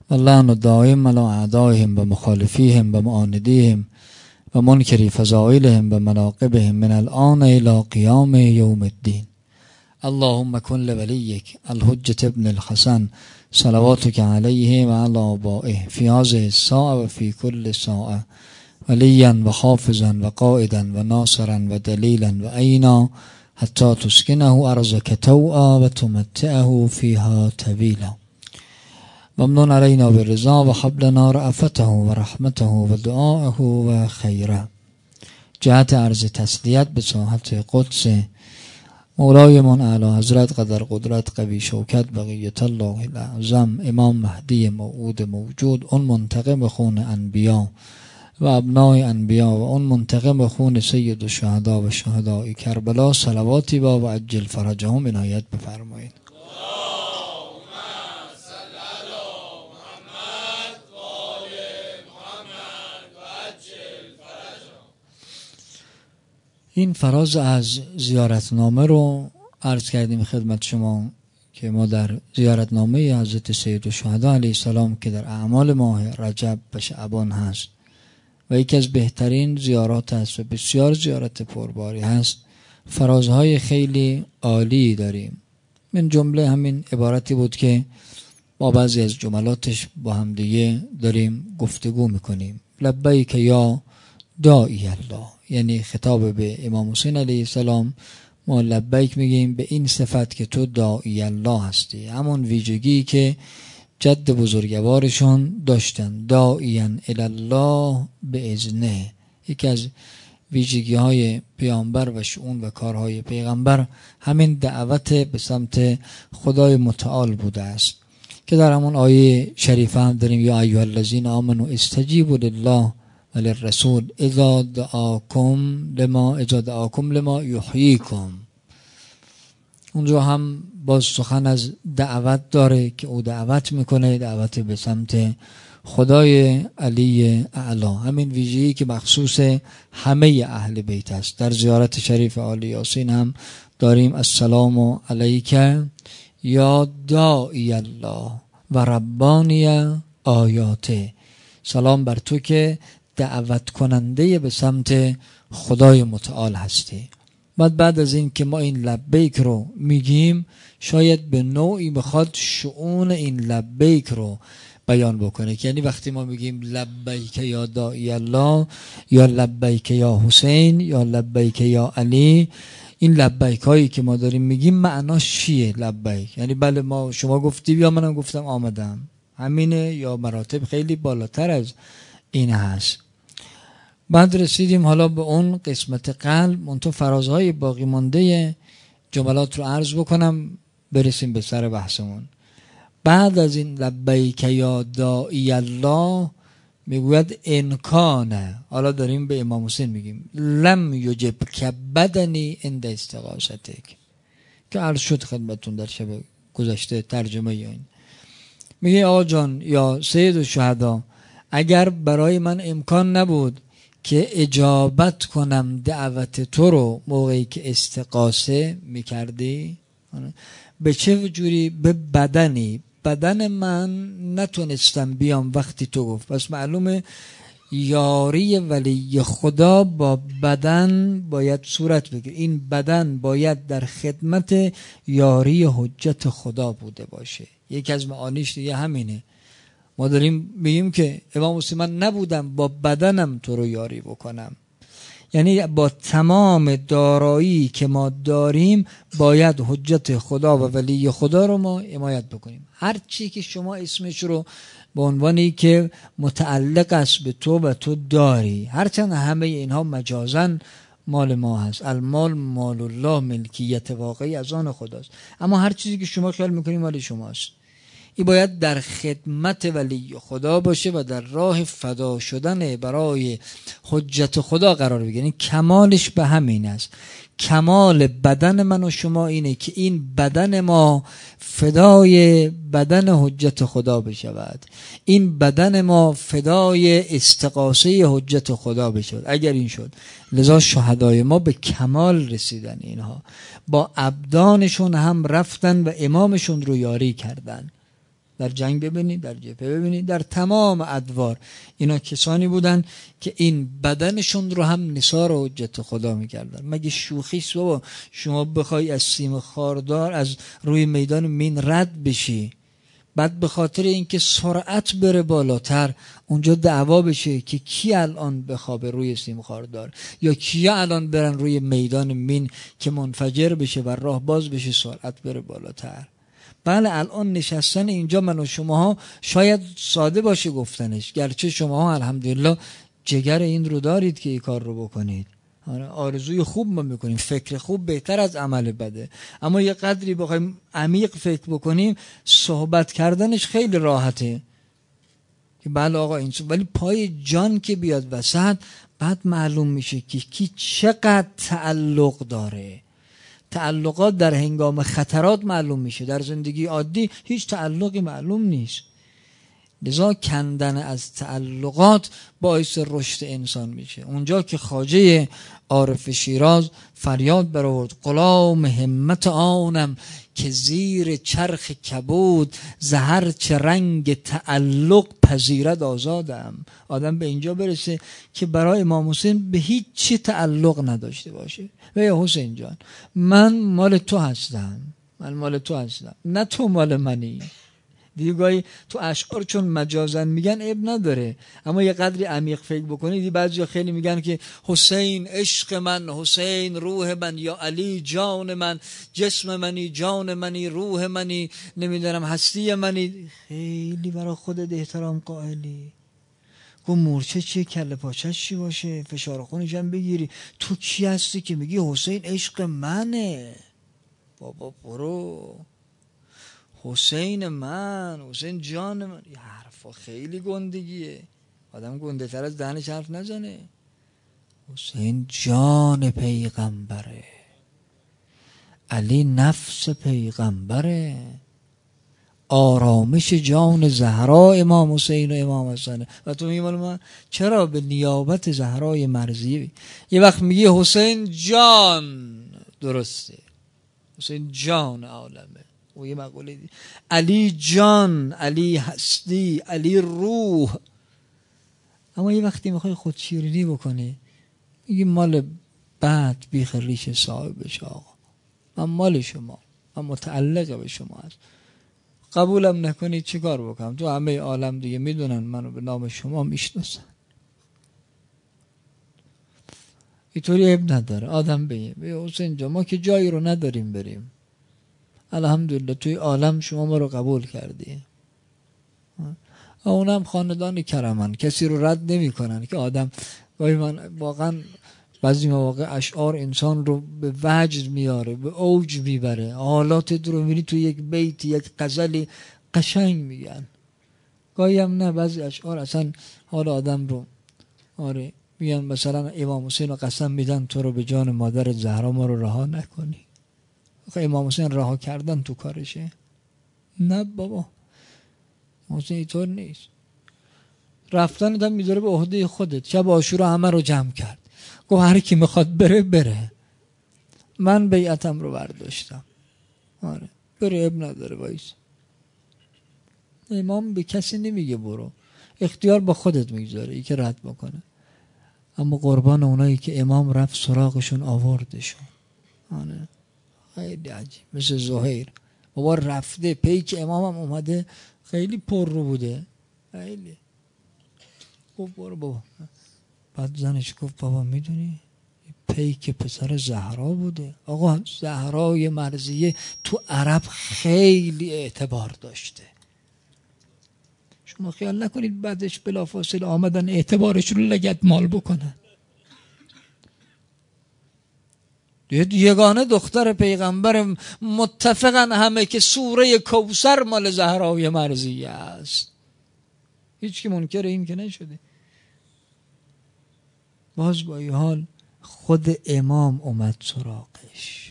واللعن الدائم على أعدائهم ومخالفيهم ومعانديهم ومنكر فضائلهم ومناقبهم من الآن إلى قيام يوم الدين. اللهم كن لوليك الحجة ابن الحسن صلواتك عليه وعلى آبائه في هذه الساعة وفي كل ساعة وليا وحافظا وقائدا وناصرا ودليلا وأينا حتى تسكنه أرضك توعا وتمتعه فيها طويلا. ممنون علينا بالرضا وهب لنا رأفته ورحمته ودعاءه وخيره. جهت عرض تسلیت به ساحت قدس مولایمان اعلی حضرت قدر قدرت قوی شوکت بقیت الله الاعظم امام مهدی موعود موجود، اون منتقم خون انبیا و ابنای انبیا و اون منتقم خون سید الشهدا و شهدای کربلا صلواتی با و عجل فرجهم عنایت بفرمایید. این فراز از زیارتنامه رو عرض کردیم خدمت شما که ما در زیارتنامه حضرت سید الشهدا علیه السلام که در اعمال ماه رجب و شعبان هست و یکی از بهترین زیارات هست و بسیار زیارت پرباری هست، فرازهای خیلی عالی داریم. من جمله همین عبارتی بود که با بعضی از جملاتش با هم دیگه داریم گفتگو میکنیم. لبیک یا داعی الله، یعنی خطاب به امام حسین علیه السلام ما لبیک میگیم به این صفت که تو داعی الله هستی، همون ویژگی که جد بزرگوارشون داشتن، داعیان الله به اذنه. یکی از ویژگی های پیامبر و شؤون و کارهای پیغمبر همین دعوت به سمت خدای متعال بوده است که در همون آیه شریفه هم داریم یا ایها الذین آمنوا استجیبوا لله وللرسول اذا دعاکم لما یحییکم. اونجا هم باز سخن از دعوت داره که او دعوت میکنه، دعوت به سمت خدای علی اعلی، همین ویژگی که مخصوص همه اهل بیت است. در زیارت شریف آل یاسین هم داریم السلام علیک یا داعی الله و ربانی آیاته، سلام بر تو که دعوت کننده به سمت خدای متعال هستی. بعد از این که ما این لبیک رو میگیم، شاید به نوعی بخواد شؤون این لبیک رو بیان بکنه، یعنی وقتی ما میگیم لبیک یا داعی الله یا لبیک یا حسین یا لبیک یا علی، این لبیک هایی که ما داریم میگیم معناش چیه؟ لبیک یعنی بله ما شما گفتیم یا منم گفتم آمدم، همینه یا مراتب خیلی بالاتر از این هست. بعد رسیدیم حالا به اون قسمت قلب، منتها فرازهای باقی مانده جملات رو عرض بکنم برسیم به سر بحثمون. بعد از این لبیک یا داعی الله میگوید انکانه، حالا داریم به امام حسین میگیم لم یجب کبدنی عند استغاثتک، که عرض شد خدمتون در شب گذشته ترجمه این. میگه آقا جان یا سید الشهدا، اگر برای من امکان نبود که اجابت کنم دعوت تو رو موقعی که استغاثه میکردی، به چه جوری؟ به بدن من نتونستم بیام وقتی تو گفت. پس معلومه یاری ولی خدا با بدن باید صورت بگیره، این بدن باید در خدمت یاری حجت خدا بوده باشه. یکی از معانیش دیگه همینه. ما داریم میگیم که امام حسین من نبودم با بدنم تو رو یاری بکنم، یعنی با تمام دارایی که ما داریم باید حجت خدا و ولی خدا رو ما حمایت بکنیم. هر چی که شما اسمش رو به عنوانی که متعلق است به تو و تو داری، هرچند همه اینها مجازن مال ما هست، المال مال الله، ملکیت واقعی از آن خداست، اما هر چیزی که شما خیال میکنید مال شماست. این باید در خدمت ولی خدا باشه و در راه فدا شدن برای حجت خدا قرار بگیره. یعنی کمالش به همین است. کمال بدن من و شما اینه که این بدن ما فدای بدن حجت خدا بشود، این بدن ما فدای استغاثه حجت خدا بشود. اگر این شد، لذا شهدای ما به کمال رسیدن، اینها با ابدانشون هم رفتن و امامشون رو یاری کردن. در جنگ ببینید، در جبهه ببینید، در تمام ادوار اینا کسانی بودن که این بدنشون رو هم نثار حجت خدا میکردن. مگه شوخیست بابا شما بخوای از سیم خاردار از روی میدان مین رد بشی، بعد به خاطر اینکه سرعت بره بالاتر اونجا دعوا بشه که کی الان بخوابه روی سیم خاردار یا کیا الان برن روی میدان مین که منفجر بشه و راه باز بشه سرعت بره بالاتر. بله الان نشستن اینجا من و شماها شاید ساده باشه گفتنش، گرچه شماها الحمدلله جگر این رو دارید که این کار رو بکنید. آرزوی خوب ما میکنیم، فکر خوب بهتر از عمل بده، اما یه قدری بخوایم عمیق فکر بکنیم صحبت کردنش خیلی راحته که بله آقا این، ولی پای جان که بیاد وسط بعد معلوم میشه که کی چقدر تعلق داره. تعلقات در هنگام خطرات معلوم میشه، در زندگی عادی هیچ تعلقی معلوم نیست. لذا کندن از تعلقات باعث رشد انسان میشه. اونجا که خواجه عارف شیراز فریاد برآورد غلام همت آنم که زیر چرخ کبود زهر چه رنگ تعلق پذیرد آزادم. آدم به اینجا برسه که برای امام حسین به هیچ چی تعلق نداشته باشه. و یا حسین جان من مال تو هستم، من مال تو هستم، نه تو مال منی. دیگه گاهی تو اشعار چون مجازن میگن عیب نداره، اما یه قدری عمیق فکر بکنید دی بعضیا خیلی میگن که حسین عشق من، حسین روح من، یا علی جان من، جسم منی، جان منی، روح منی، نمیدونم هستی منی. خیلی برای خودت احترام قائلی. گو مورچه چیه کله پاچش چی باشه فشار خونش هم بگیری. تو کی هستی که میگی حسین عشق منه؟ بابا برو. حسین من، حسین جان من، یه حرفا خیلی گندگیه، آدم گنده تر از دهنش حرف نزنه. حسین جان پیغمبره، علی نفس پیغمبره، آرامش جان زهرا امام حسین و امام حسن. و تو میگی من چرا به نیابت زهرای مرضیه؟ یه وقت میگی حسین جان، درسته حسین جان عالمه، و یه مقوله دی علی جان، علی هستی، علی روح. اما یه وقتی میخوای خودشیرینی بکنی میگی مال بعد بیخ ریش صاحبش، آقا من مال شما، من متعلق به شما هست، قبولم نکنید چی کار بکنم؟ تو همه عالم دیگه میدونن منو به نام شما میشناسن. اینطوری عیب نداره آدم به حسین جان ما که جایی رو نداریم بریم، الحمدلله توی عالم شما ما رو قبول کردی. اونم خاندان کرمن، کسی رو رد نمی کنن که آدم گاهی من واقعا بعضی مواقع اشعار انسان رو به وجد میاره، به اوج میبره، حالات رو میبینی تو یک بیت یک غزلی قشنگ میگن، گاهی هم نه بعضی اشعار اصلا حال آدم رو آره میگن. مثلا امام حسین رو قسم میدن تو رو به جان مادر زهرا ما رو رها نکنی. امام حسین رها کردن تو کارشه؟ نه بابا، حسین اینطور نیست. رفتن دم میذاره به عهده خودت. شب عاشورا همه رو جمع کرد، گفت هر کی میخواد بره بره، من بیعتم رو برداشتم، آره بره اب نداره وایس. امام به کسی نمیگه برو، اختیار با خودت میگذاره ای که رد بکنه. اما قربان اونایی که امام رفت سراغشون آوردشون، آره خیلی عجیب. مثل زهیر بابا رفته پیک امام هم اومده خیلی پر رو بوده، خیلی گفت برو بابا. بعد زنش گفت بابا میدونی پیک پسر زهرا بوده. آقا زهرای مرضیه تو عرب خیلی اعتبار داشته، شما خیال نکنید بعدش بلافاصله آمدن اعتبارش رو لگد مال بکنن. یگانه دختر پیغمبر، متفقن همه که سوره کوثر مال زهرای مرضیه است، هیچ کی منکر این که نشده. باز با این حال خود امام اومد سراغش.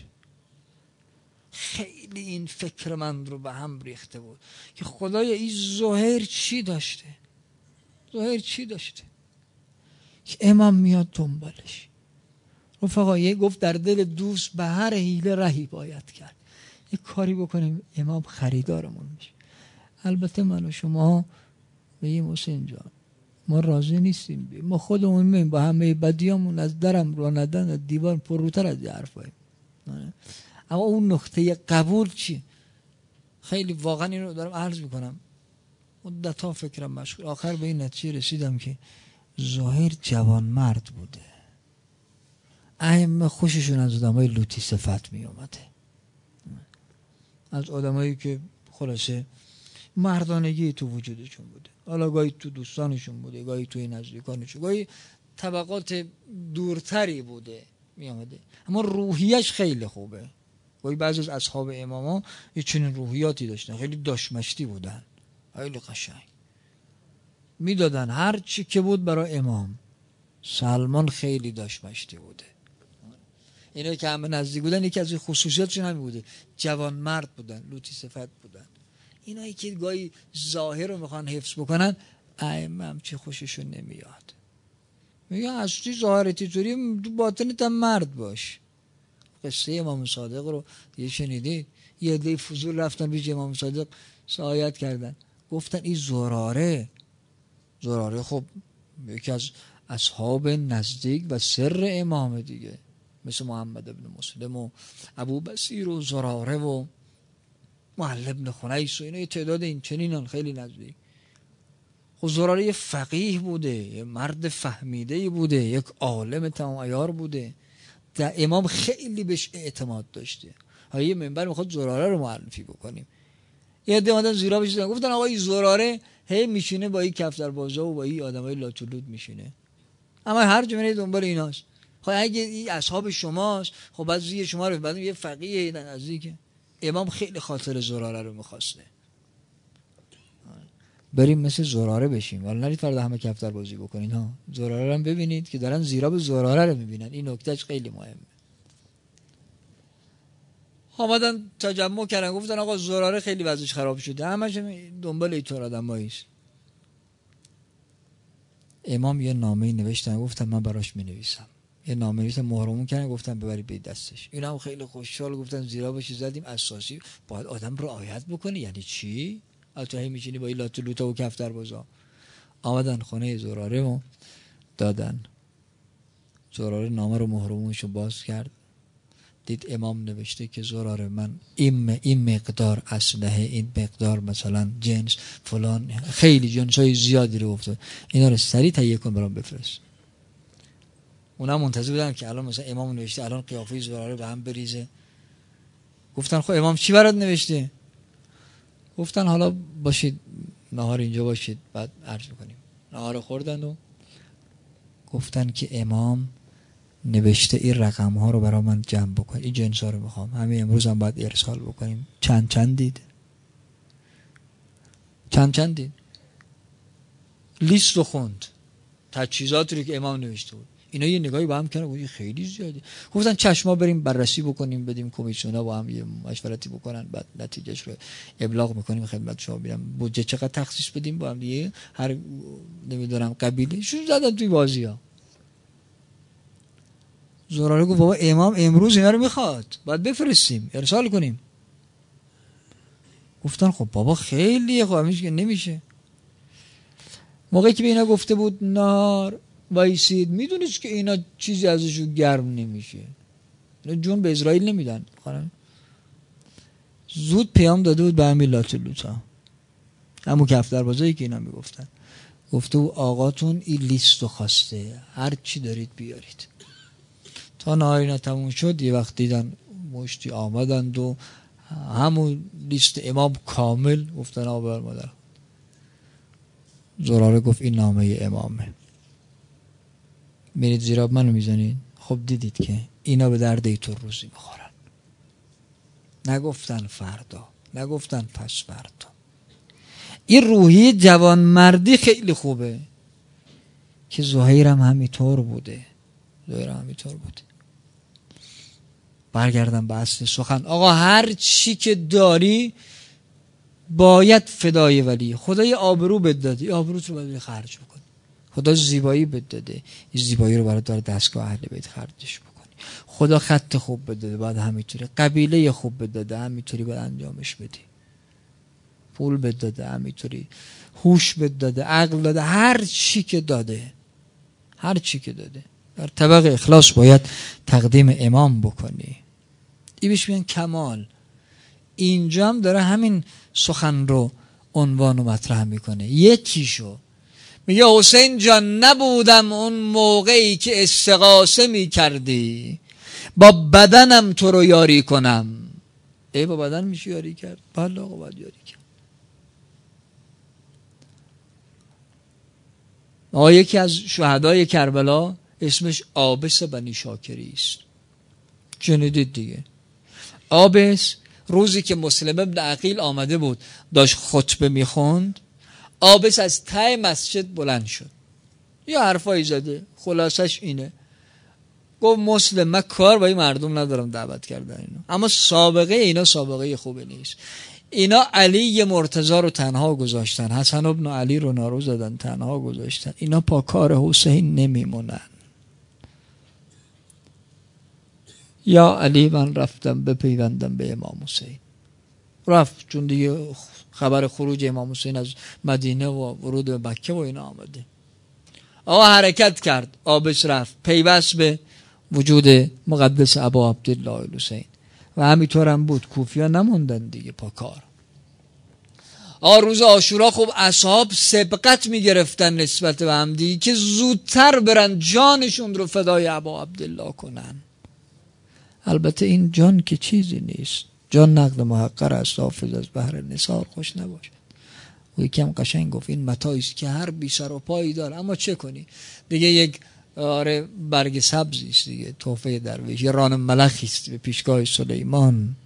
خیلی این فکر من رو به هم ریخته بود که خدای این زهیر چی داشته، زهیر چی داشته که امام میاد دنبالش. رفقا یه گفت در دل دوست به هر حیله رهی باید کرد، یه کاری بکنیم امام خریدارمون میشه. البته من و شما بگیم حسین جان ما راضی نیستیم، ما خودمون می‌بینیم با همه بدیامون از درم رو ندن از دیوار پرروتر از حرفای، اما اون نقطه قبول چی؟ خیلی واقعا این رو دارم عرض میکنم، مدت‌ها فکرم مشغول، آخر به این نتیجه رسیدم که ظاهر جوان مرد بوده، ائمه خوششون از آدمای لوتی صفت می اومده، از آدمایی که خلاصه مردانگی تو وجودشون بوده، حالا گاهی تو دوستانشون بوده، گاهی توی نزدیکانشون، گاهی طبقات دورتری بوده می اومده، اما روحیش خیلی خوبه. گاهی بعضی از اصحاب اماما یه چنین روحیاتی داشتن، خیلی داشمشتی بودن، خیلی قشنگ میدادن هر چی که بود برای امام. سلمان خیلی داشمشتی بوده، اینا که همه نزدیک بودن یکی از خصوصیاتشون همین بوده، جوان مرد بودن، لوتی صفت بودن. اینایی که گاهی ظاهر رو میخوان حفظ بکنن ائمه هم چه خوششون نمیاد، میگن اصلی ظاهرتی طوری تو باطنت هم مرد باش. قصه امام صادق رو یه شنیدید؟ یه عده فضول رفتن پیش امام صادق سعایت کردن، گفتن این زراره خب یکی از اصحاب نزدیک و سر امام دیگه، مثل محمد ابن مسلم و ابو بصیر و زراره و معل ابن خنیس و اینا، یه تعداد این چنینان خیلی نزدیک. خب زراره یه فقیه بوده، یه مرد فهمیده بوده، یک عالم تمام عیار بوده، در امام خیلی بهش اعتماد داشته. ها یه منبر میخواد زراره رو معرفی بکنیم، یه عده اومدن زیرا بشیدن گفتن آقا این زراره هی میشینه با این کفتربازا و با این آدمای لاتولود میشینه، اما هر جمعه دنبال ایناست. خب اگه این اصحاب شماست خب بعد زیر شما رو، بعد یه فقیه نزدیکه. امام خیلی خاطر زراره رو میخواسته، بریم مثل زراره بشیم، ولی نرید فردا همه کفتر بازی بکنین ها. زراره رو هم ببینید که دارن زیرا به زراره رو میبینن، این نکتهش خیلی مهمه. آمدن تجمع کردن گفتن آقا زراره خیلی وضعش خراب شده، همش دنبال اینطور آدمایی است. امام یه نامه‌ای نوشتن، گفتن من براش مینویسم، یه نامه نوشتن مهرمون کردن، گفتن ببرید به دستش. اینا هم خیلی خوشحال گفتن زیرا باشی زدیم، اساسی باید آدم رو رعایت بکنی. یعنی چی؟ البته هی میشینی با این لاتولوتا و کفتر بازا. آمدن خونه زراره و دادن. زراره نامه رو مهرمونشو باز کرد، دید امام نوشته که زراره من این مقدار اسلحه، این مقدار مثلا جنس فلان، خیلی جنسای زیادی رو گفته، اینا رو سریع تهیه کن برام بفرست. اونا منتظر بودن که الان مثلا امام نوشته الان قیافه زراره به هم بریزه. گفتن خب امام چی برات نوشته؟ گفتن حالا باشید نهار اینجا باشید بعد عرض میکنیم. نهار خوردن و گفتن که امام نوشته این رقم ها رو برای من جمع بکن، این جنس ها رو میخوام، همین امروز هم باید ارسال بکنیم. چند دید؟ لیست رو خوند، تجهیزاتی رو که امام نوشته بود. اینا یه نگاهی با هم کردن، گفتن خیلی زیاده. گفتن چشما بریم بررسی بکنیم، بدیم کمیسیونا با هم یه مشورتی بکنن، بعد نتیجهش رو ابلاغ میکنیم خدمت شما. میرم بودجه چقدر تخصیص بدیم با هم دیگه، هر نمیدونم قبیله شو زدن توی بازی‌ها. زراره گفت بابا امام امروز اینا رو میخواد، باید بفرستیم ارسال کنیم. گفتن خب بابا خیلیه، خب نمیشه. موقعی که به اینا گفته بود نار وایسید، میدونید که اینا چیزی ازشون گرم نمیشه، اینا جون به اسرائیل نمیدن. زود پیام داده بود به همین لاتولوتا، همون کفتر بازایی که اینا میگفتن، گفته بود آقاتون این لیستو خواسته، هر چی دارید بیارید. تا نهار اینا تموم شد یه وقت دیدن مشتی آمدند و همون لیست امام کامل. گفتن آبر مادر. زراره گفت این نامه امامه، میرید زیراب منو میزنید. خب دیدید که اینا به درد ایتون روزی میخورن. نگفتن فردا، نگفتن پس فردا. این روحی جوان مردی خیلی خوبه که زهیر هم همینطور بوده. برگردم به اصل سخن. آقا هر چی که داری باید فدای ولی. خدای آبرو بد داده، آبروت رو باید خرج بکنی. خدا زیبایی بد داده، این زیبایی رو برای دار دستگاه اهل بیت خرجش بکنی. خدا خط خوب بد داده، باید همینطوری. قبیله خوب بد داده، همینطوری باید انجامش بدی. پول بهت داده، همینطوری هوش بهت داده، عقل داده، هر چی که داده، هر چی که داده، در طبق اخلاص باید تقدیم امام بکنی. این بهش میگن کمال. اینجا هم داره همین سخن رو عنوان و مطرح میکنه. یکیشو میگه حسین جان نبودم اون موقعی که استغاثه میکردی با بدنم تو رو یاری کنم. با بدن میشه یاری کرد؟ بله آقا باید یاری کرد. یکی از شهدای کربلا اسمش عابس بنی شاکری است، شنیدید دیگه. عابس روزی که مسلم ابن عقیل آمده بود داشت خطبه میخوند، عابس از ته مسجد بلند شد، یه حرفایی زده، خلاصش اینه، گفت مسلم من کار با این مردم ندارم دعوت کردن اینا، اما سابقه اینا سابقه خوبه نیست. اینا علی مرتضی رو تنها گذاشتن، حسن ابن علی رو نارو زدن تنها گذاشتن، اینا پا کار حسین نمیمونن. یا علی من رفتم بپیوندم به امام حسین. رفت، چون دیگه خبر خروج امام حسین از مدینه و ورود به مکه و اینا آمده. حرکت کرد، عابس رفت پیوست به وجود مقدس ابا عبدالله الحسین و همینطور هم بود. کوفیا نموندن دیگه پا کار. روز عاشورا خب اصحاب سبقت میگرفتن نسبت به هم دیگه که زودتر برن جانشون رو فدای ابا عبدالله کنن. البته این جان که چیزی نیست، جان نقد محقر است، حافظ از بحر نثار خوش نباشد. و یکم قشنگ گفت این متاعی است که هر بی سر و پایی داره، اما چه کنی دیگه، یک برگ سبزی است دیگه، تحفه درویش، یه ران ملخی است به پیشگاه سلیمان.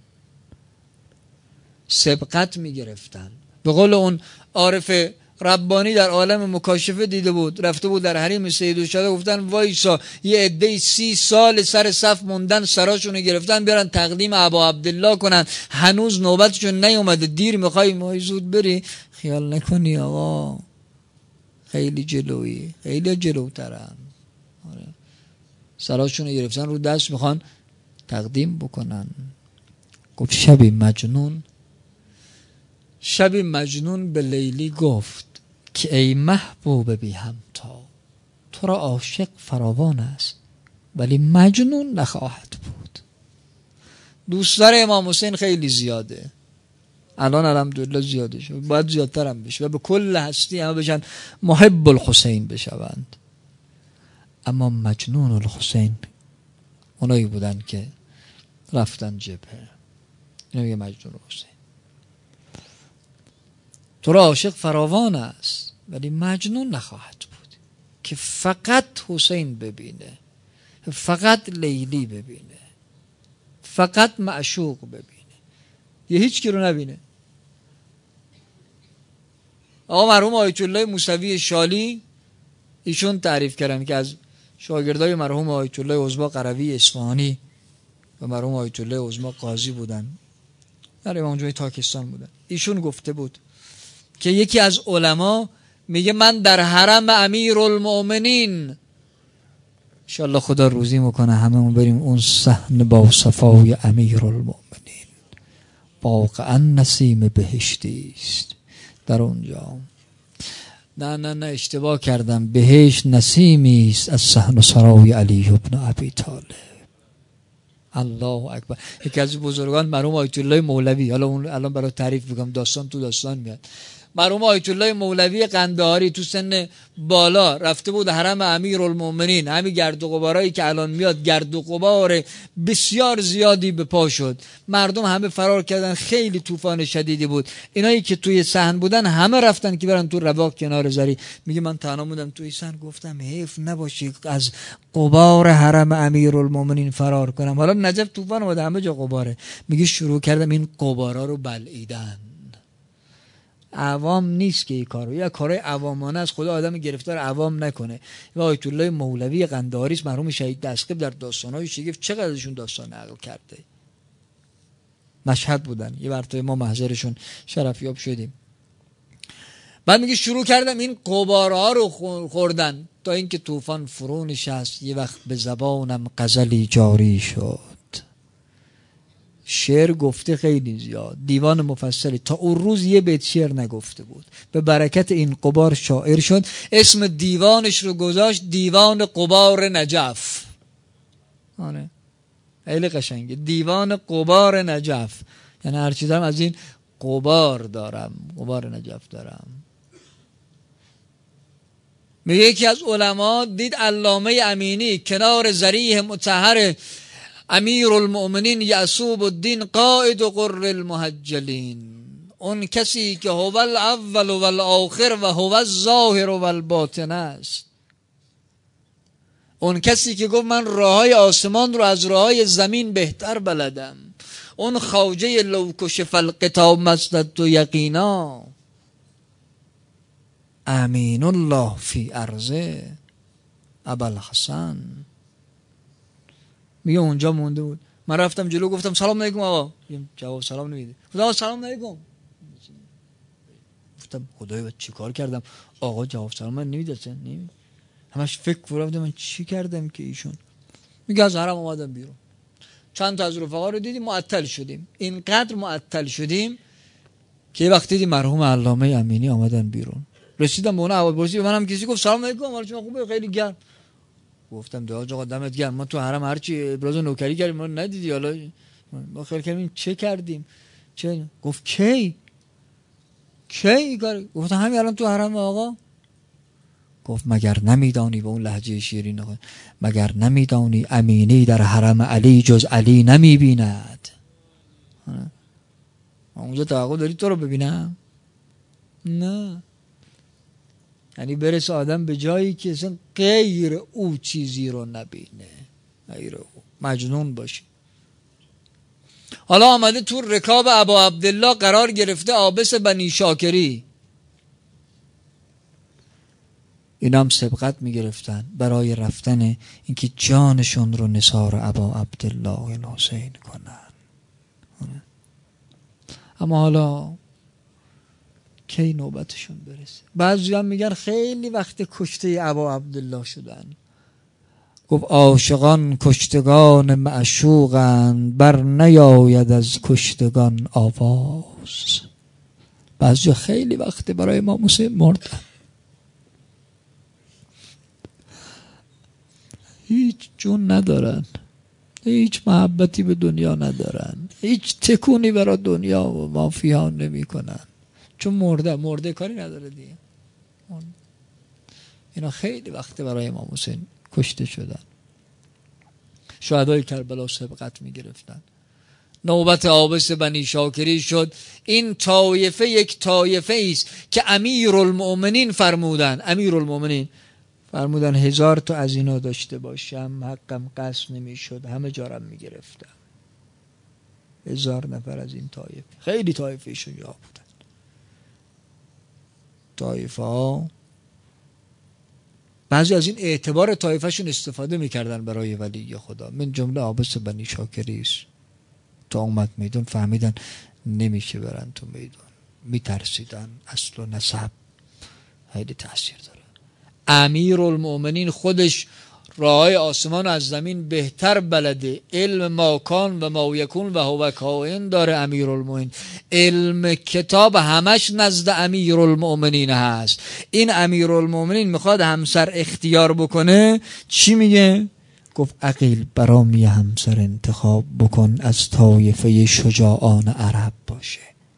سبقت میگرفتن. به قول اون عارف ربانی در عالم مکاشفه دیده بود، رفته بود در حریم سیدالشهدا، گفتن وایسا یه عده 30 سال سر صف موندن، سراشونو گرفتن بیارن تقدیم ابا عبدالله کنن، هنوز نوبتشون نیومده، دیر میخوای زود بری. خیال نکنی آقا خیلی جلویی، خیلی جلوترن. سراشونو گرفتن رو دست میخوان تقدیم بکنن. گفت شبی مجنون به لیلی گفت که ای محبوب بی همتا، تو را عاشق فراوان است ولی مجنون نخواهد بود. دوستدار امام حسین خیلی زیاده، الان الحمدلله زیاده شد، باید زیادتر هم بشه و به کل هستی همه بشن محب الحسین بشوند. اما مجنون الحسین اونایی بودن که رفتن جبهه. اینو میگه مجنون الحسین. تو را عاشق فراوان است ولی مجنون نخواهد بود که فقط حسین ببینه، فقط لیلی ببینه، فقط معشوق ببینه، یه هیچ کی رو نبینه. مرحوم آیت الله موسوی شالی ایشون تعریف کردن که از شاگردای مرحوم آیت الله عظما قروی اصفهانی و مرحوم آیت الله عظما قاضی بودن، در امام جمعه تاکستان بودن. ایشون گفته بود که یکی از علما میگه من در حرم امیرالمؤمنین، انشالله خدا روزی میکنه هممون بریم اون صحن با صفای امیرالمؤمنین، واقعا نسیم بهشتی است در اونجا. نه اشتباه کردم، بهشت نسیمی است از صحن و سرای علی ابن ابی طالب. الله اکبر. یکی از بزرگان مرحوم آیت الله مولوی، حالا اون الان برای تعریف میگم، داستان تو داستان میاد. مرحوم آیت الله مولوی قندهاری تو سن بالا رفته بود حرم امیرالمؤمنین، همین گرد و غبارایی که الان میاد، گرد و غبار بسیار زیادی به پا شد، مردم همه فرار کردن، خیلی طوفان شدیدی بود. اینایی که توی صحن بودن همه رفتن که برن تو رواق کنار زری. میگه من تنها بودم توی صحن، گفتم حیف نباشه از غبار حرم امیرالمؤمنین فرار کنم. حالا نجف طوفان اومده، همه جا غباره. میگه شروع کردم این غبارا رو بلعیدن. عوام نیست که این کارو، یا کارهای عوامانه از خدا آدم گرفتار عوام نکنه. و آیت الله مولوی قندهاری مرحوم شهید دستگیر در داستان‌های شگفت چقدر ازشون داستان نقل کرده. مشهد بودن، یه مرتبه ما محضرشون شرفیاب شدیم. بعد میگه شروع کردم این غبارها رو خوردن تا اینکه طوفان فرو نشست. یه وقت به زبانم غزلی جاری شد، شعر گفته خیلی زیاد، دیوان مفصلی، تا اون روز یه بیت شعر نگفته بود. به برکت این غبار شاعر شد، اسم دیوانش رو گذاشت دیوان غبار نجف. آره خیلی قشنگه، دیوان غبار نجف، یعنی هر چیزم از این غبار دارم، غبار نجف دارم. میگه یکی از علما دید علامه امینی کنار ضریح مطهر امیر المؤمنین یعصوب الدین قائد قر المحجلین، اون کسی که هو الاول و الاخر و هو الظاهر و الباطن است، اون کسی که گفت من راههای آسمان رو از راههای زمین بهتر بلدم، اون خواجه لو کشف الغطا مزدد یقینا، امین الله فی ارضه ابوالحسن. میگه اونجا مونده بود، من رفتم جلو گفتم سلام علیکم آقا، جواب سلام نمیده. گفتم سلام علیکم، گفتم خدایا چی کار کردم آقا جواب سلام من نمیده، همش فکر کردم من چی کردم که ایشون. میگه از حرم اومدم بیرون، چند تا از رفقا رو دیدیم معطل شدیم، اینقدر معطل شدیم که وقتی دیدیم مرحوم علامه امینی آمدن بیرون، رسیدم به اون احوالپرسی، به منم کسی گفت سلام علیکم حال شما خوبه؟ خیلی گرم. گفتم دعا آقا دمت گرم، ما تو حرم هرچی ابراز نوکری کردیم ما ندیدی، حالا ما خیلی کردیم چه کردیم چه؟ گفت کی کار؟ گفتم همین الان تو حرم آقا. گفت مگر نمیدانی، به اون لهجه شیرین خود، مگر نمیدانی امینی در حرم علی جز علی نمیبیند؟ اونجا توقع داری تو رو ببینم؟ نه، یعنی برسه آدم به جایی که اصلا غیر او چیزی رو نبینه، غیر او مجنون باشه. حالا آمده تو رکاب ابا عبدالله قرار گرفته عابس بنی شاکری، اینا هم سبقت میگرفتن برای رفتن اینکه جانشون رو نثار ابا عبدالله الحسین کنن. اما حالا کی نوبتشون برسه؟ بعضی هم میگن خیلی وقت کشته ابا عبدالله شدن. گفت عاشقان کشتگان معشوقند، بر نیاید از کشتگان آواز. بعضی خیلی وقت برای امام حسین مردن، هیچ جون ندارن، هیچ محبتی به دنیا ندارن، هیچ تکونی برای دنیا و مافیا نمی کنن، چون مرده کاری نداره دیگه. اینا خیلی وقت برای امام حسین کشته شدن. شهدای کربلا سبقت می گرفتن. نوبت عابس بنی شاکری شد. این طایفه یک طایفه است که امیرالمؤمنین فرمودن 1000 تا از اینا داشته باشم حقم قصد نمی شد، همه جارم می گرفتم. 1000 نفر از این طایفه، خیلی طایفه شجاع بودن. طایفه ها بعضی از این اعتبار طایفه شون استفاده میکردن برای ولی خدا، من جمله عابس بنی شاکری است. تا اومد میدون فهمیدن نمیشه برن تو میدون، میترسیدن، اصل و نسب خیلی تأثیر داره. امیرالمؤمنین خودش راههای آسمان از زمین بهتر بلده، علم ما کان و ما یکون و هو کائن داره امیرالمؤمنین، علم کتاب همش نزد امیرالمؤمنین هست. این امیرالمؤمنین میخواد همسر اختیار بکنه، چی میگه؟ گفت عقیل برام یه همسر انتخاب بکن از طایفه شجاعان عرب باشه.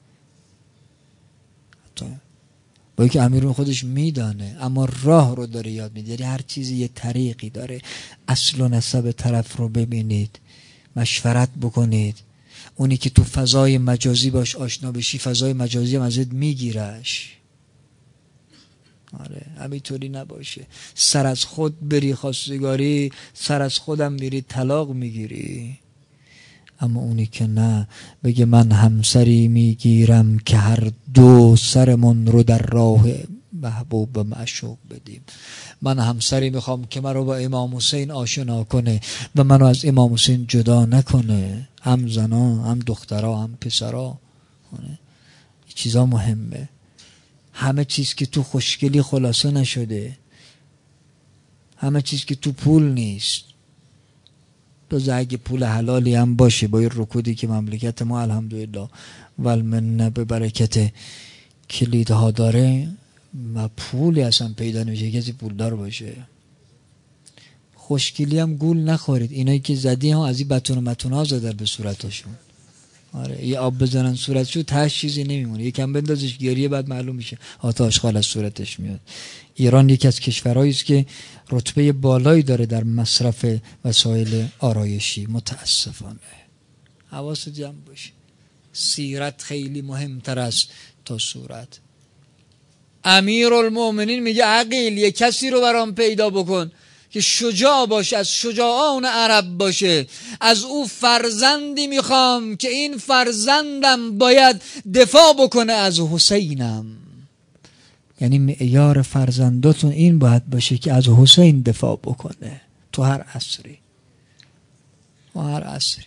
با که امیرون خودش میدانه اما راه رو داره یاد میده، هر چیزی یه طریقی داره. اصل و نسب طرف رو ببینید، مشورت بکنید. اونی که تو فضای مجازی باش آشنا بشی، فضای مجازی هم ازت میگیرش. آره همینطوری نباشه سر از خود بری خواستگاری، سر از خودم میری طلاق میگیری. اما اونی که نه، بگه من همسری میگیرم که هر دو سرمون رو در راه محبوب و معشوق بدیم. من همسری میخوام که من رو با امام حسین آشنا کنه و منو از امام حسین جدا نکنه، هم زنا هم دخترها هم پسرها. این چیزا مهمه. همه چیز که تو خوشگلی خلاصه نشده، همه چیز که تو پول نیست. تازه اگه پول حلالی هم باشه با این رکودی که مملکت ما الحمدلله والمنه به برکت کلیدها داره و پولی اصلا پیدا نمیشه کسی پولدار باشه. خوشگلی هم گول نخورید، اینایی که زدی ها از این بتون و متون ها زدن به صورتاشون. آره یه آب بزنن صورتشو تاش چیزی نمیمونه، یکم بندازش گریه بعد معلوم میشه آتش خال از صورتش میاد. ایران یکی از کشورهایی است که رتبه بالایی داره در مصرف وسایل آرایشی متاسفانه. حواست جمع باشه، سیرت خیلی مهمتر است تا صورت. امیرالمومنین میگه عقیل یه کسی رو برام پیدا بکن که شجاع باشه، از شجاعان عرب باشه، از او فرزندی میخوام که این فرزندم باید دفاع بکنه از حسینم. یعنی معیار فرزنداتون این باید باشه که از حسین دفاع بکنه تو هر عصری و هر عصری.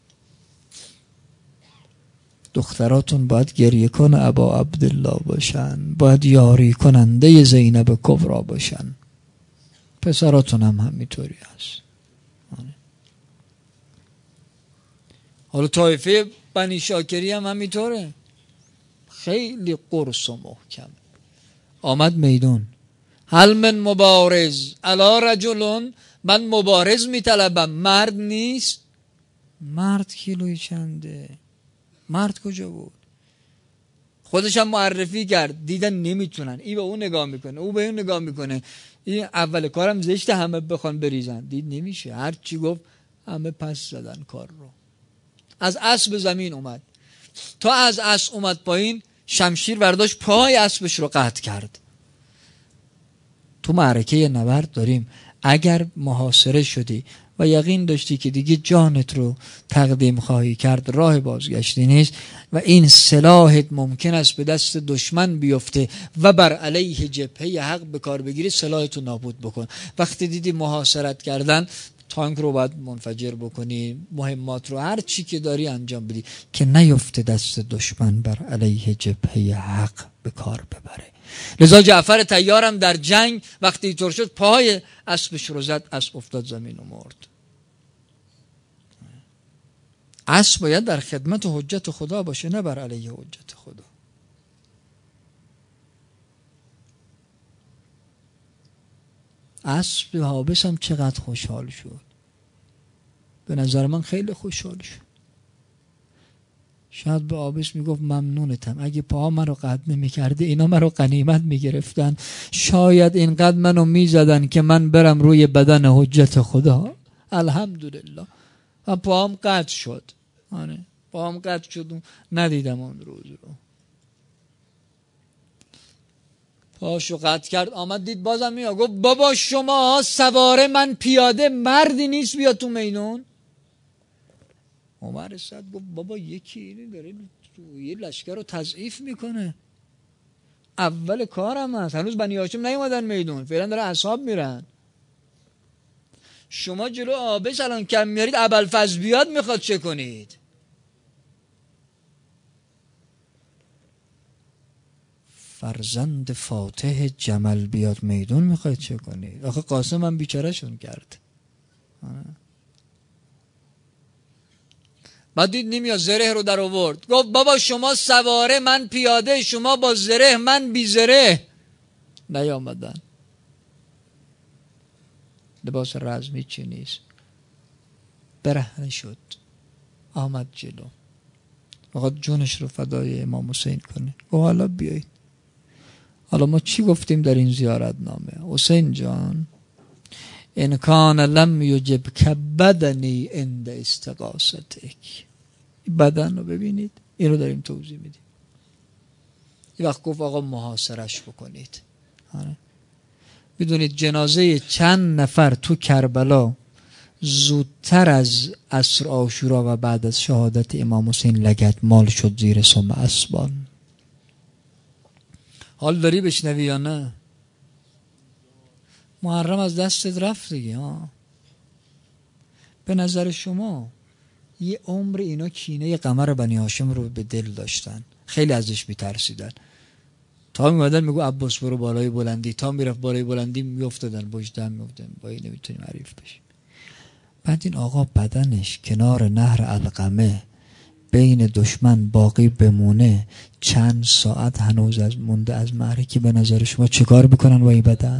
دختراتون باید گریه کن ابا عبدالله باشن، باید یاری کننده زینب کبرا باشن. پسراتون هم همینطوری هست. حالا طایفه بنی شاکری هم همینطوره، خیلی قرص و محکم. آمد میدون، هل من مبارز الا رجلون، من مبارز میطلبم، مرد نیست. مرد کیلوی چنده؟ مرد کجا بود؟ خودش هم معرفی کرد، دیدن نمیتونن، این به اون نگاه میکنه، او به اون نگاه میکنه، این اول کارم زشت همه بخوان بریزن، دید نمیشه، هر چی گفت همه پس زدن کار رو. از اسب زمین اومد، تا از اسب اومد پایین شمشیر برداشت پای اسبش رو قطع کرد. تو معرکه نبرد داریم، اگر محاصره شدی و یقین داشتی که دیگه جانت رو تقدیم خواهی کرد، راه بازگشتی نیست و این سلاحت ممکن است به دست دشمن بیفته و بر علیه جبهه حق به کار بگیری، سلاحت رو نابود بکن. وقتی دیدی محاصرت کردن، تانک رو باید منفجر بکنی، مهمات رو هر چی که داری انجام بدی که نیفته دست دشمن بر علیه جبهه حق به کار ببره. لذا جعفر طیارم در جنگ وقتی اینطور شد پای اسبش رو زد، اسب افتاد زمین و مرد. اسب باید در خدمت حجت خدا باشه، نه بر علیه حجت خدا. اسب حابس هم چقدر خوشحال شد، به نظر من خیلی خوشحال شد. شاید به حابس میگفت ممنونتم، اگه پاها من رو قطع نمی‌کرده اینا من رو غنیمت میگرفتن، شاید اینقدر منو میزدن که من برم روی بدن حجت خدا. الحمدلله و پاهم قطع شد. آره پاهم قطع شد، ندیدم اون روز رو. پاشو قطع کرد، آمد دید بازم میاد، گفت بابا شما سواره من پیاده مردی نیست بیا تو میدون. عمر صد گفت بابا یکی اینی داره یه لشکر رو تضعیف میکنه، اول کارم هست، هنوز بنی هاشم نیومدن میدون، فعلا داره اصحاب میرن، شما جلو آبش الان کم میارید، ابوالفضل بیاد میخواد چه کنید؟ فرزند فاتح جمل بیاد میدون میخواید چه کنید؟ آخه قاسم هم بیچاره شون کرد. بعد دید نمیاد، زره رو در آورد، گفت بابا شما سواره من پیاده، شما با زره من بی زره. نیامدن، لباس رزمی چی نیست، برهنه شد، آمد جلو، فقط جونش رو فدای امام حسین کنه. گفت حالا بیایید، حالا ما چی گفتیم در این زیارت نامه؟ حسین جان ان کان لم یجب بدنی عند استغاثتک، بدن رو ببینید، این رو داریم توضیح میدیم. یه وقت گفت آقا محاصرش بکنید. بدونید جنازه چند نفر تو کربلا زودتر از عصر عاشورا و بعد از شهادت امام حسین لگد مال شد زیر سم اسبان. حال داری بشنوی یا نه؟ محرم از دستت رفت دیگه. به نظر شما یه عمر اینا کینه قمر بنی هاشم رو به دل داشتن، خیلی ازش میترسیدن، تا میمدن میگو عباس برو بالای بلندی، تا میرفت بالای بلندی میافتادن، وجدان میافتادن با این نمیتونیم حریف بشیم. بعد این آقا بدنش کنار نهر علقمه بین دشمن باقی بمونه، چند ساعت هنوز از مونده از معرکه، به نظر شما چه کار بکنن با این بدن؟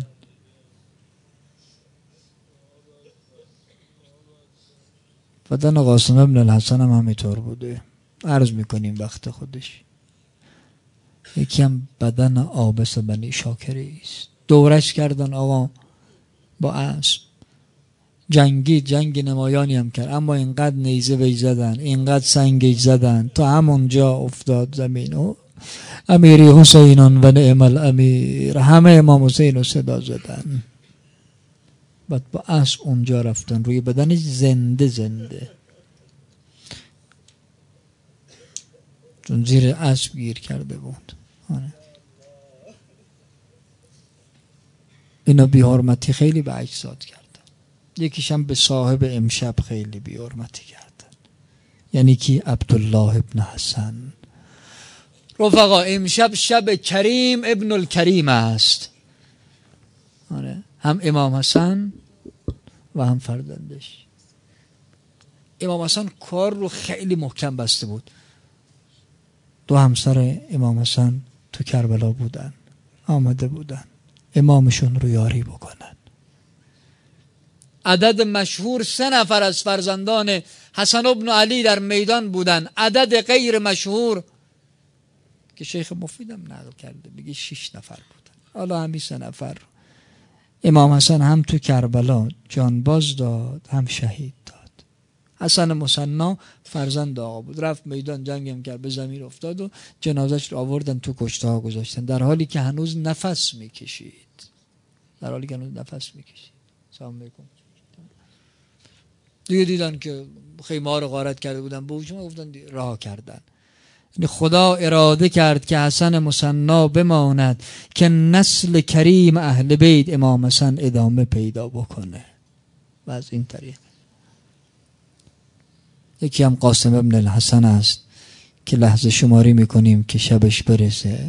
بدن قاسم ابن الحسن هم همینطور بوده، عرض میکنیم وقت خودش. یکی هم بدن عابس بنی شاکری است، دورش کردن آقا با اسب، جنگ نمایانی هم کرد، اما اینقدر نیزه وی زدن، اینقدر سنگش زدن تا همونجا افتاد زمین و امیری حسینان و نعم الامیر، همه امام حسین رو صدا زدن. بعد با اسب اونجا رفتن، روی بدنش زنده چون زیر اسب گیر کرده بود. اینا بی حرمتی خیلی به اجساد کردن. یکیش هم به صاحب امشب خیلی بی حرمتی کردن، یعنی کی؟ عبدالله ابن حسن. رفقا امشب شب کریم ابن الکریم است، هم امام حسن و هم فرزندش. امام حسن کار رو خیلی محکم بسته بود. دو همسر امام حسن تو کربلا بودن، آمده بودن امامشون رو یاری بکنن. عدد مشهور 3 نفر از فرزندان حسن ابن علی در میدان بودن. عدد غیر مشهور که شیخ مفیدم نقل کرده بگه 6 نفر بودن. حالا همین 3 نفر امام حسن هم تو کربلا جانباز داد، هم شهید داد. حسن مصنا فرزند آقا بود، رفت میدان جنگ هم کرد، به زمین افتاد و جنازش رو آوردن تو کشته ها گذاشتن، در حالی که هنوز نفس میکشید. سلام علیکم. دیگه دیدن که خیمه ها رو غارت کرده بودن، به هجوم گفتن رها کردن. یعنی خدا اراده کرد که حسن مصنا بماند که نسل کریم اهل بیت امام حسن ادامه پیدا بکنه، و از این طریق. یکی هم قاسم ابن الحسن است که لحظه شماری میکنیم که شبش برسه.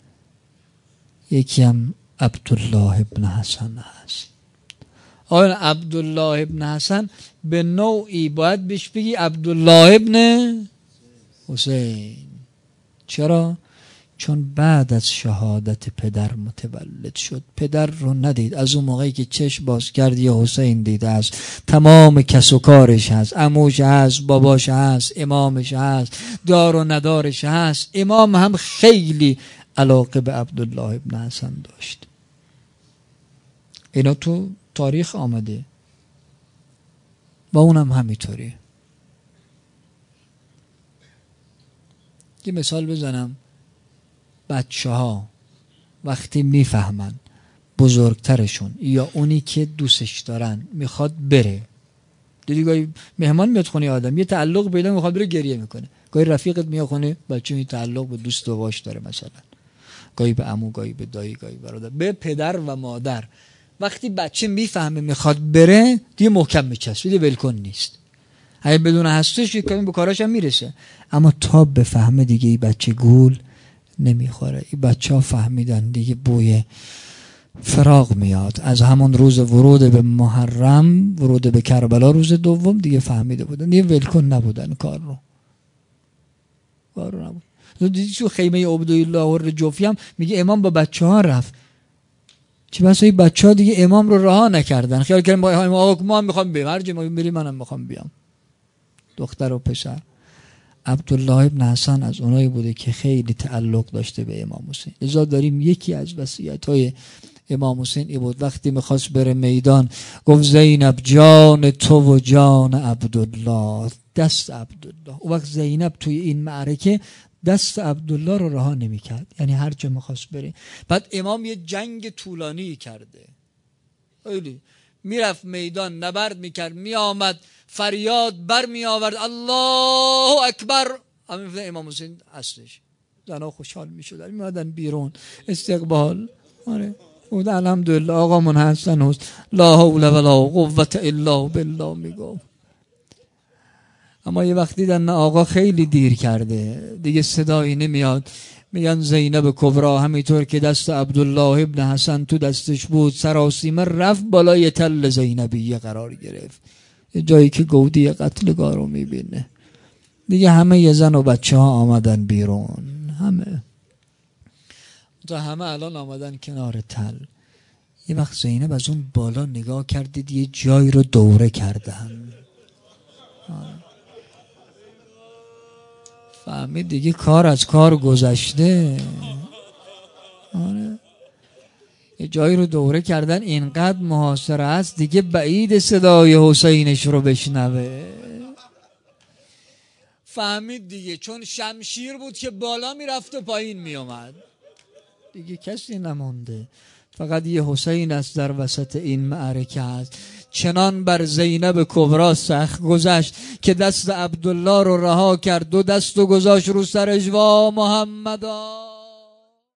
یکی هم عبدالله ابن حسن است. آن عبدالله ابن حسن به نوعی باید بهش بگی عبدالله ابن حسین. چرا؟ چون بعد از شهادت پدر متولد شد. پدر رو ندید، از اون موقعی که چشم باز کرد یه حسین دیده است، تمام کس و کارش هست، عموش هست، باباش هست، امامش هست، دار و ندارش هست. امام هم خیلی علاقه به عبدالله ابن حسن داشت. اینا تو تاریخ آمده و اونم همینطوری. یه مثال بزنم، بچه ها وقتی میفهمن بزرگترشون یا اونی که دوستش دارن میخواد بره، دیدی گاهی مهمان میاد خونه آدم یه تعلق پیدا میخواد بره، گریه میکنه. گاهی رفیقت میاد خونه، بچه می تعلق به دوست و باش داره، مثلا گاهی به عمو، گاهی به دایی، گاهی برادر، به پدر و مادر. وقتی بچه میفهمه میخواد بره دیگه محکم میچسبه، دیگه ولکن نیست. اگه بدون هستش یک کمی به کاراش هم میرسه، اما تا بفهمه دیگه این بچه گول نمیخوره. این بچه ها فهمیدن دیگه بوی فراق میاد. از همون روز ورود به محرم، ورود به کربلا روز دوم دیگه فهمیده بودن، دیگه ولکن نبودن کار رو نبود. دیدی تو خیمه عبدالله الرجوفی هم میگه امام با بچه ها رفت، چه بسا این بچه ها دیگه امام رو رها نکردن، خیال کردن آقا ما هم میخوام بریم، هر جا ما بریم منم میخوام بیام. دختر و پسر. عبدالله ابن حسن از اونایی بوده که خیلی تعلق داشته به امام حسین. لذا داریم یکی از وصیت‌های امام حسین ای بود وقتی میخواست بره میدان گفت زینب جان تو و جان عبدالله، دست عبدالله. اون وقت زینب توی این معرکه دست عبدالله رو رها نمی‌کرد، یعنی هر جا میخواست بره. بعد امام یه جنگ طولانی کرده، خیلی میرفت میدان نبرد میکرد، میآمد فریاد بر می آورد الله اکبر، همین امام حسین اصلش زنها خوشحال می شدن، می آمدن بیرون استقبال. آره بود الحمدلله آقا من هستن هست لا حول ولا قوة الا بالله میگم. اما یه وقت دیدن آقا خیلی دیر کرده دیگه صدایی نمیاد، میگن زینب کبرا همینطور که دست عبدالله ابن حسن تو دستش بود سراسیمه رفت بالای تل زینبیه قرار گرفت. یه جایی که گودی قتلگاه رو میبینه دیگه، همه یه زن و بچه ها آمدن بیرون، همه الان آمدن کنار تل. یه وقت زینب از اون بالا نگاه کردید یه جایی رو دوره کردن، فهمید دیگه کار از کار گذشته. یه جایی رو دوره کردن، اینقدر محاصره است دیگه بعید صدای حسینش رو بشنوه. فهمید دیگه چون شمشیر بود که بالا میرفت و پایین میومد، دیگه کسی نمونده، فقط یه حسین است در وسط این معرکه است. چنان بر زینب کبرا سخت گذشت که دست عبدالله رو رها کرد، دو دست و گذاشت رو سرش، وا محمدا